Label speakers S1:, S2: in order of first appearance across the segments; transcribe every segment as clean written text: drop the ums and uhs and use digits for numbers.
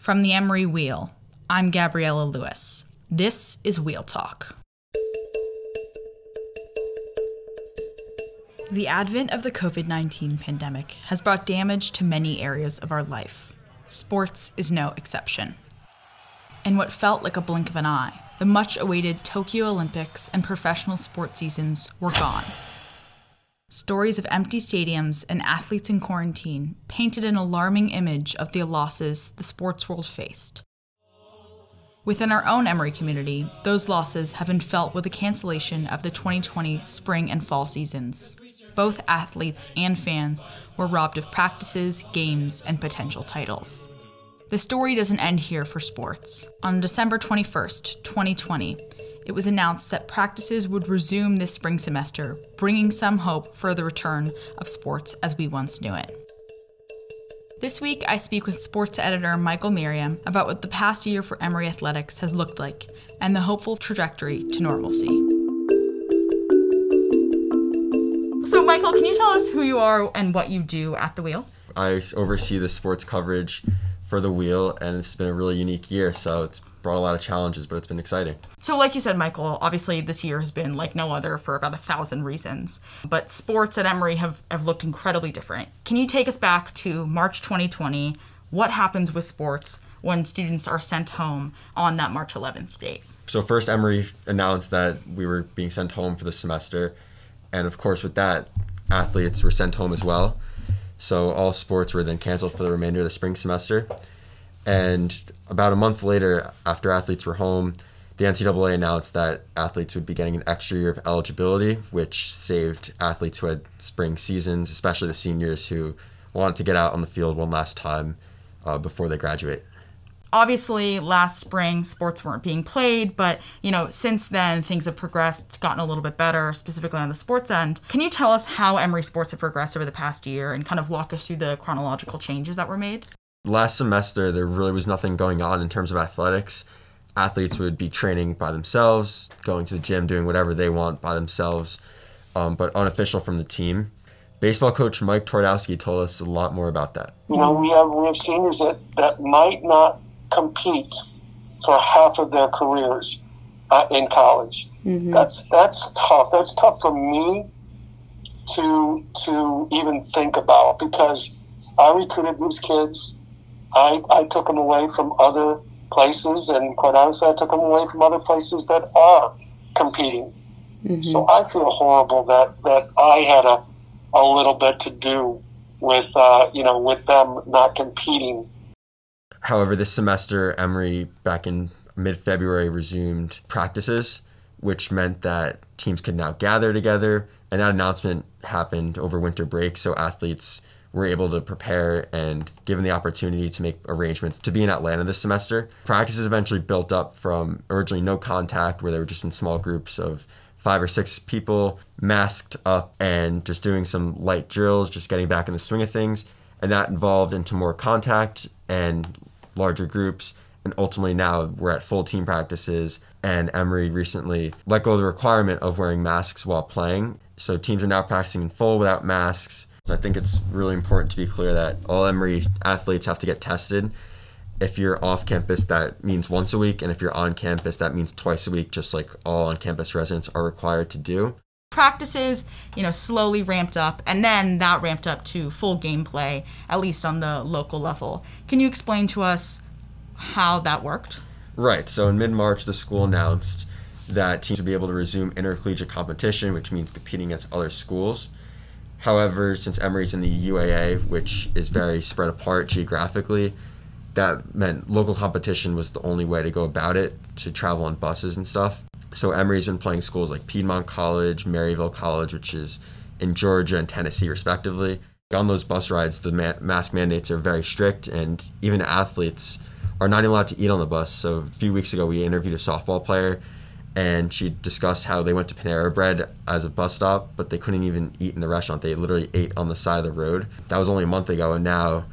S1: From the Emory Wheel, I'm Gabriella Lewis. This is Wheel Talk. The advent of the COVID-19 pandemic has brought damage to many areas of our life. Sports is no exception. In what felt like a blink of an eye, the much-awaited Tokyo Olympics and professional sports seasons were gone. Stories of empty stadiums and athletes in quarantine painted an alarming image of the losses the sports world faced. Within our own Emory community, those losses have been felt with the cancellation of the 2020 spring and fall seasons. Both athletes and fans were robbed of practices, games, and potential titles. The story doesn't end here for sports. On December 21st, 2020, it was announced that practices would resume this spring semester, bringing some hope for the return of sports as we once knew it. This week, I speak with sports editor Michael Merriam about what the past year for Emory athletics has looked like and the hopeful trajectory to normalcy. So, Michael, can you tell us who you are and what you do at The Wheel?
S2: I oversee the sports coverage for The Wheel, and it's been a really unique year, so it's brought a lot of challenges, but it's been exciting. So
S1: like you said, Michael, obviously this year has been like no other for about 1,000 reasons, but sports at Emory have looked incredibly different. Can you take us back to March 2020? What happens with sports when students are sent home on that March 11th date?
S2: So first, Emory announced that we were being sent home for the semester, and of course with that, athletes were sent home as well. So all sports were then canceled for the remainder of the spring semester. And about a month later, after athletes were home, the NCAA announced that athletes would be getting an extra year of eligibility, which saved athletes who had spring seasons, especially the seniors who wanted to get out on the field one last time before they graduate.
S1: Obviously, last spring, sports weren't being played, but, since then, things have progressed, gotten a little bit better, specifically on the sports end. Can you tell us how Emory sports have progressed over the past year and kind of walk us through the chronological changes that were made?
S2: Last semester, there really was nothing going on in terms of athletics. Athletes would be training by themselves, going to the gym, doing whatever they want by themselves, but unofficial from the team. Baseball coach Mike Twardowski told us a lot more about that.
S3: We have seniors that might not compete for half of their careers in college. Mm-hmm. That's tough. That's tough for me to even think about, because I recruited these kids. I took them away from other places, and quite honestly, I took them away from other places that are competing. Mm-hmm. So I feel horrible that I had a little bit to do with them not competing.
S2: However, this semester, Emory, back in mid-February, resumed practices, which meant that teams could now gather together, and that announcement happened over winter break, so athletes were able to prepare and given the opportunity to make arrangements to be in Atlanta this semester. Practices eventually built up from originally no contact, where they were just in small groups of 5 or 6 people, masked up and just doing some light drills, just getting back in the swing of things. And that evolved into more contact and larger groups. And ultimately now we're at full team practices, and Emory recently let go of the requirement of wearing masks while playing. So teams are now practicing in full without masks. So I think it's really important to be clear that all Emory athletes have to get tested. If you're off campus, that means once a week, and if you're on campus, that means twice a week, just like all on-campus residents are required to do.
S1: Practices, slowly ramped up, and then that ramped up to full gameplay, at least on the local level. Can you explain to us how that worked?
S2: Right. So in mid-March, the school announced that teams would be able to resume intercollegiate competition, which means competing against other schools. However, since Emory's in the UAA, which is very spread apart geographically, that meant local competition was the only way to go about it, to travel on buses and stuff. So Emory's been playing schools like Piedmont College, Maryville College, which is in Georgia and Tennessee, respectively. On those bus rides, the mask mandates are very strict, and even athletes are not allowed to eat on the bus. So a few weeks ago, we interviewed a softball player, and she discussed how they went to Panera Bread as a bus stop, but they couldn't even eat in the restaurant. They literally ate on the side of the road. That was only a month ago, and now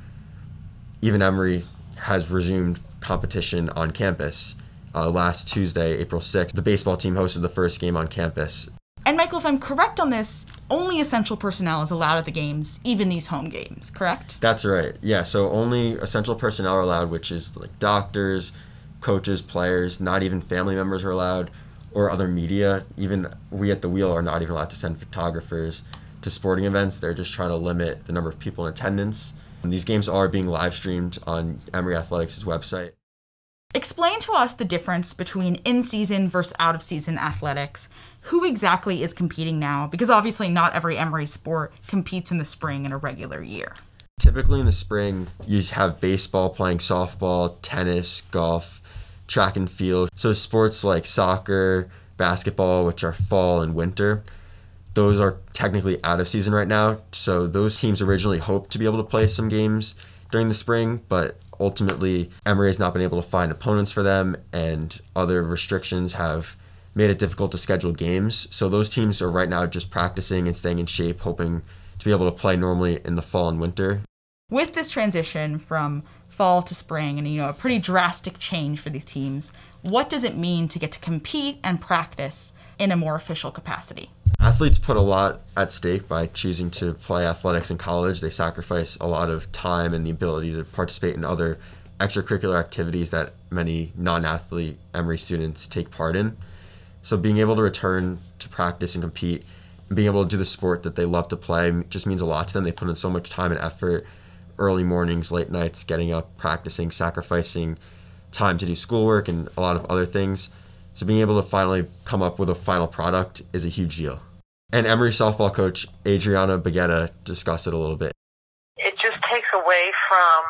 S2: even Emory has resumed competition on campus. Last Tuesday, April 6th, the baseball team hosted the first game on campus.
S1: And Michael, if I'm correct on this, only essential personnel is allowed at the games, even these home games, correct?
S2: That's right. Yeah, so only essential personnel are allowed, which is like doctors, coaches, players, not even family members are allowed, or other media. Even we at the Wheel are not even allowed to send photographers to sporting events. They're just trying to limit the number of people in attendance. And these games are being live streamed on Emory Athletics' website.
S1: Explain to us the difference between in-season versus out-of-season athletics. Who exactly is competing now? Because obviously not every Emory sport competes in the spring in a regular year.
S2: Typically in the spring, you have baseball playing softball, tennis, golf, track and field. So sports like soccer, basketball, which are fall and winter, those are technically out of season right now. So those teams originally hoped to be able to play some games during the spring, but ultimately Emory has not been able to find opponents for them, and other restrictions have made it difficult to schedule games. So those teams are right now just practicing and staying in shape, hoping to be able to play normally in the fall and winter.
S1: With this transition from fall to spring and, a pretty drastic change for these teams, what does it mean to get to compete and practice in a more official capacity?
S2: Athletes put a lot at stake by choosing to play athletics in college. They sacrifice a lot of time and the ability to participate in other extracurricular activities that many non-athlete Emory students take part in. So being able to return to practice and compete and being able to do the sport that they love to play just means a lot to them. They put in so much time and effort, early mornings, late nights, getting up, practicing, sacrificing time to do schoolwork and a lot of other things. So being able to finally come up with a final product is a huge deal. And Emory softball coach Adriana Baguetta discussed it a little bit.
S4: It just takes away from,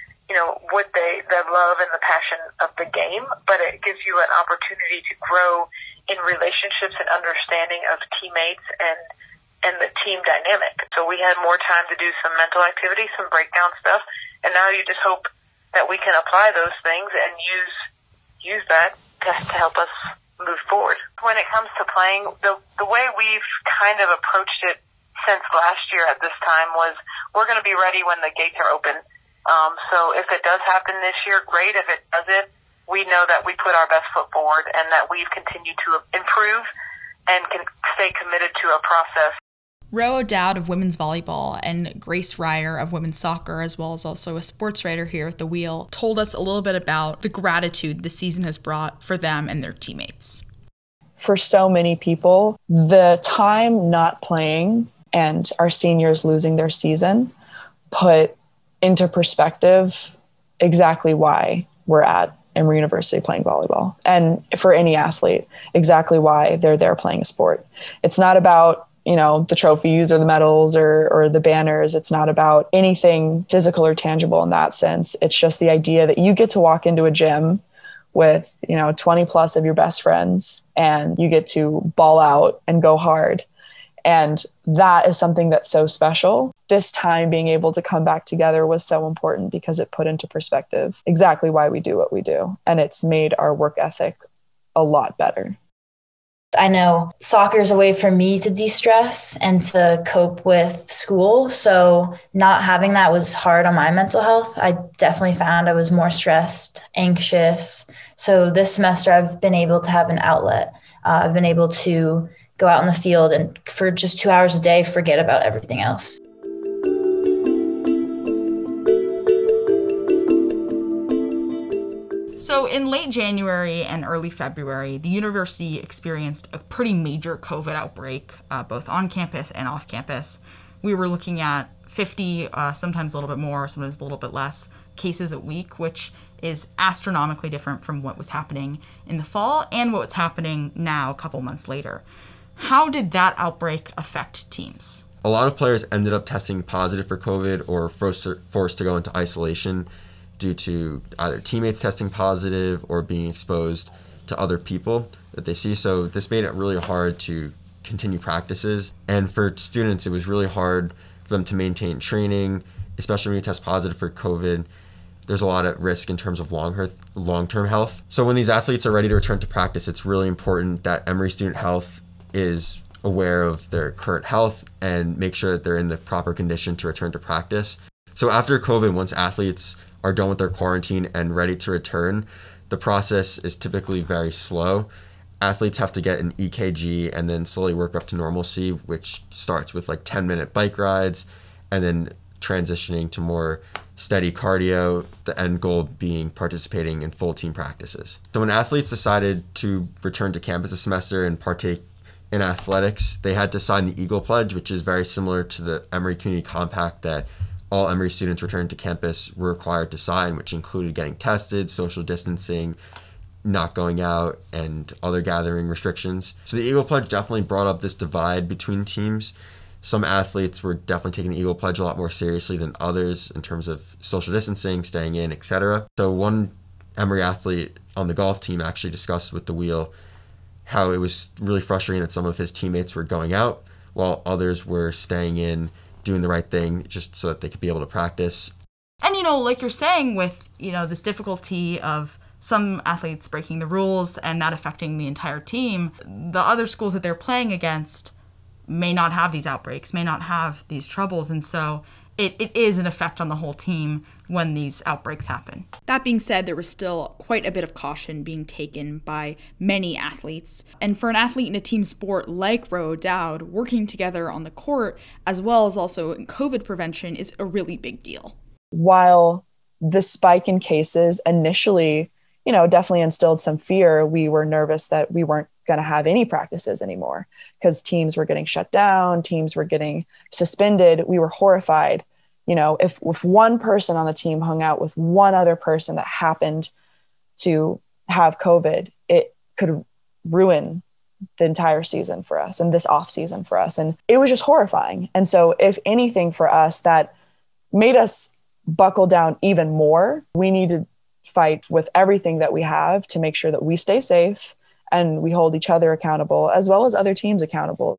S4: what the love and the passion of the game, but it gives you an opportunity to grow in relationships and understanding of teammates and the team dynamic. So we had more time to do some mental activity, some breakdown stuff, and now you just hope that we can apply those things and use that to help us move forward. When it comes to playing, the way we've kind of approached it since last year at this time was we're going to be ready when the gates are open. So if it does happen this year, great. If it doesn't, we know that we put our best foot forward and that we've continued to improve and can stay committed to a process.
S1: Ro O'Dowd of women's volleyball and Grace Ryer of women's soccer, as well as also a sports writer here at The Wheel, told us a little bit about the gratitude the season has brought for them and their teammates.
S5: For so many people, the time not playing and our seniors losing their season put into perspective exactly why we're at Emory University playing volleyball. And for any athlete, exactly why they're there playing a sport. It's not about the trophies or the medals or the banners. It's not about anything physical or tangible in that sense. It's just the idea that you get to walk into a gym with, 20 plus of your best friends and you get to ball out and go hard. And that is something that's so special. This time being able to come back together was so important because it put into perspective exactly why we do what we do. And it's made our work ethic a lot better.
S6: I know soccer is a way for me to de-stress and to cope with school. So not having that was hard on my mental health. I definitely found I was more stressed, anxious. So this semester I've been able to have an outlet. I've been able to go out in the field and for just 2 hours a day, forget about everything else.
S1: So in late January and early February, the university experienced a pretty major COVID outbreak, both on campus and off campus. We were looking at 50, sometimes a little bit more, sometimes a little bit less, cases a week, which is astronomically different from what was happening in the fall and what's happening now a couple months later. How did that outbreak affect teams?
S2: A lot of players ended up testing positive for COVID or forced to go into isolation due to either teammates testing positive or being exposed to other people that they see. So this made it really hard to continue practices. And for students, it was really hard for them to maintain training, especially when you test positive for COVID. There's a lot at risk in terms of long-term health. So when these athletes are ready to return to practice, it's really important that Emory Student Health is aware of their current health and make sure that they're in the proper condition to return to practice. So after COVID, once athletes are done with their quarantine and ready to return, the process is typically very slow. athletes have to get an EKG and then slowly work up to normalcy, which starts with like 10-minute bike rides and then transitioning to more steady cardio, the end goal being participating in full team practices. So when athletes decided to return to campus this semester and partake in athletics, they had to sign the Eagle Pledge, which is very similar to the Emory Community Compact that all Emory students returning to campus were required to sign, which included getting tested, social distancing, not going out, and other gathering restrictions. So the Eagle Pledge definitely brought up this divide between teams. Some athletes were definitely taking the Eagle Pledge a lot more seriously than others in terms of social distancing, staying in, etc. So one Emory athlete on the golf team actually discussed with the Wheel how it was really frustrating that some of his teammates were going out while others were staying in, doing the right thing just so that they could be able to practice.
S1: And, like you're saying with, this difficulty of some athletes breaking the rules and that affecting the entire team, the other schools that they're playing against may not have these outbreaks, may not have these troubles. And so it is an effect on the whole team when these outbreaks happen. That being said, there was still quite a bit of caution being taken by many athletes. And for an athlete in a team sport like Roe O'Dowd, working together on the court as well as also in COVID prevention is a really big deal.
S5: While the spike in cases initially, definitely instilled some fear, we were nervous that we weren't going to have any practices anymore because teams were getting shut down, teams were getting suspended. We were horrified. If one person on the team hung out with one other person that happened to have COVID, it could ruin the entire season for us and this off season for us. And it was just horrifying. And so if anything for us, that made us buckle down even more. We need to fight with everything that we have to make sure that we stay safe and we hold each other accountable as well as other teams accountable.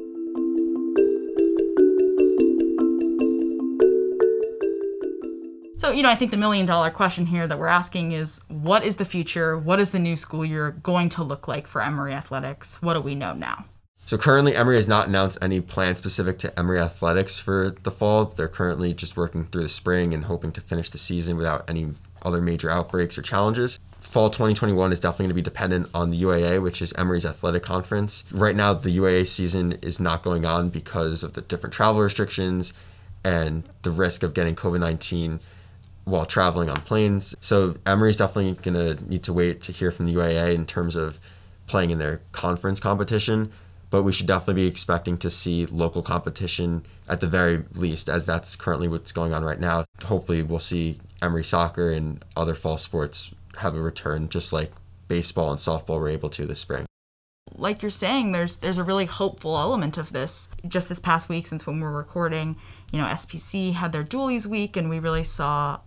S1: So, I think the $1 million question here that we're asking is, what is the future? What is the new school year going to look like for Emory Athletics? What do we know now?
S2: So currently, Emory has not announced any plans specific to Emory Athletics for the fall. They're currently just working through the spring and hoping to finish the season without any other major outbreaks or challenges. Fall 2021 is definitely going to be dependent on the UAA, which is Emory's athletic conference. Right now, the UAA season is not going on because of the different travel restrictions and the risk of getting COVID-19 while traveling on planes. So Emory's definitely going to need to wait to hear from the UAA in terms of playing in their conference competition. But we should definitely be expecting to see local competition at the very least, as that's currently what's going on right now. Hopefully we'll see Emory soccer and other fall sports have a return, just like baseball and softball were able to this spring.
S1: Like you're saying, there's a really hopeful element of this. Just this past week, since when we're recording, SPC had their Dualies week, and we really saw,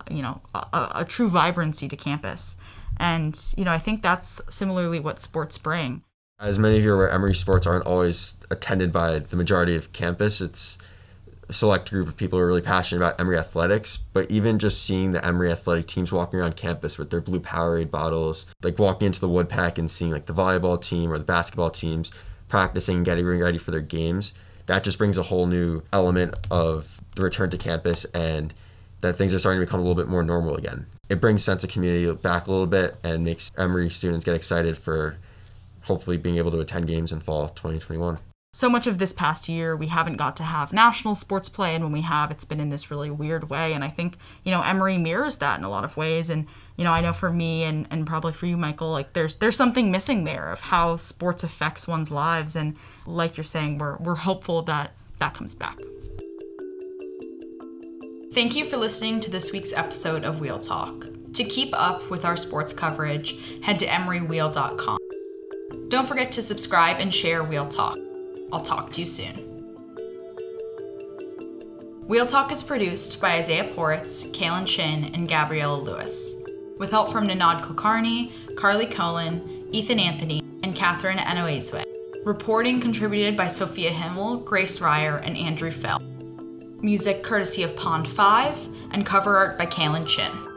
S1: a true vibrancy to campus. And, I think that's similarly what sports bring.
S2: As many of you are aware, Emory sports aren't always attended by the majority of campus. It's a select group of people who are really passionate about Emory athletics, but even just seeing the Emory athletic teams walking around campus with their blue Powerade bottles, like walking into the Woodpack and seeing like the volleyball team or the basketball teams practicing and getting ready for their games, that just brings a whole new element of the return to campus and that things are starting to become a little bit more normal again. It brings sense of community back a little bit and makes Emory students get excited for hopefully being able to attend games in fall 2021.
S1: So much of this past year, we haven't got to have national sports play, and when we have, it's been in this really weird way. And I think, Emory mirrors that in a lot of ways. And, I know for me and probably for you, Michael, like there's something missing there of how sports affects one's lives. And like you're saying, we're hopeful that that comes back. Thank you for listening to this week's episode of Wheel Talk. To keep up with our sports coverage, head to EmoryWheel.com. Don't forget to subscribe and share Wheel Talk. I'll talk to you soon. Wheel Talk is produced by Isaiah Poritz, Kaylin Shin, and Gabriella Lewis, with help from Ninad Kulkarni, Carly Cullen, Ethan Anthony, and Catherine Enoezwe. Reporting contributed by Sophia Himmel, Grace Ryer, and Andrew Fell. Music courtesy of Pond 5, and cover art by Kaylin Shin.